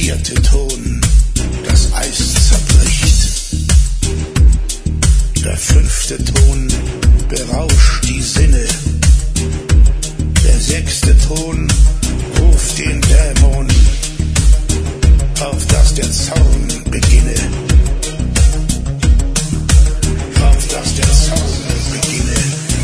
4. Ton, das Eis zerbricht. Der 5. Ton berauscht die Sinne. Der 6. Ton ruft den Dämon, auf dass der Zorn beginne. Auf dass der Zorn beginne.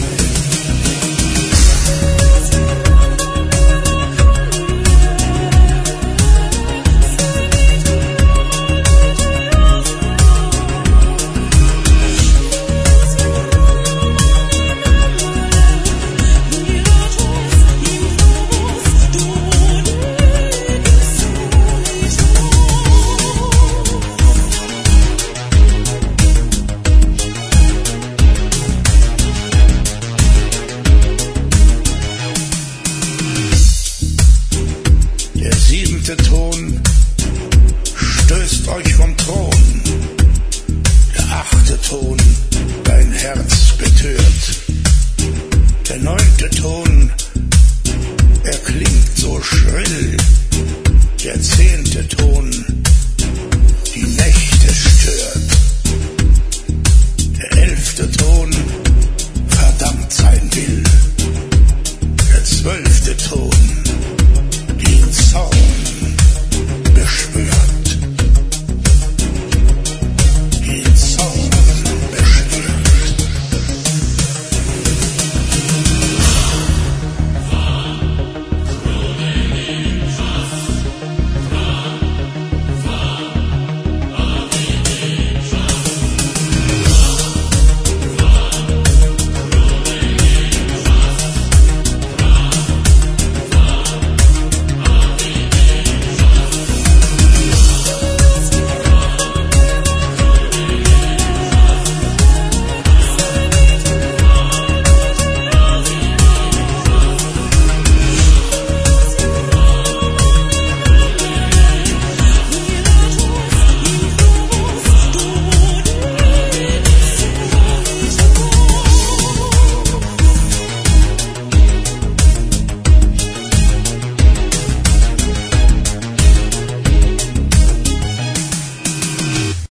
Der 7. Ton stößt euch vom Thron. Der 8. Ton dein Herz betört. Der 9. Ton, er klingt so schrill. Der 10. Ton die Nächte stört. Der 11. Ton verdammt sein Will. Der 12. Ton den Zorn beschwört.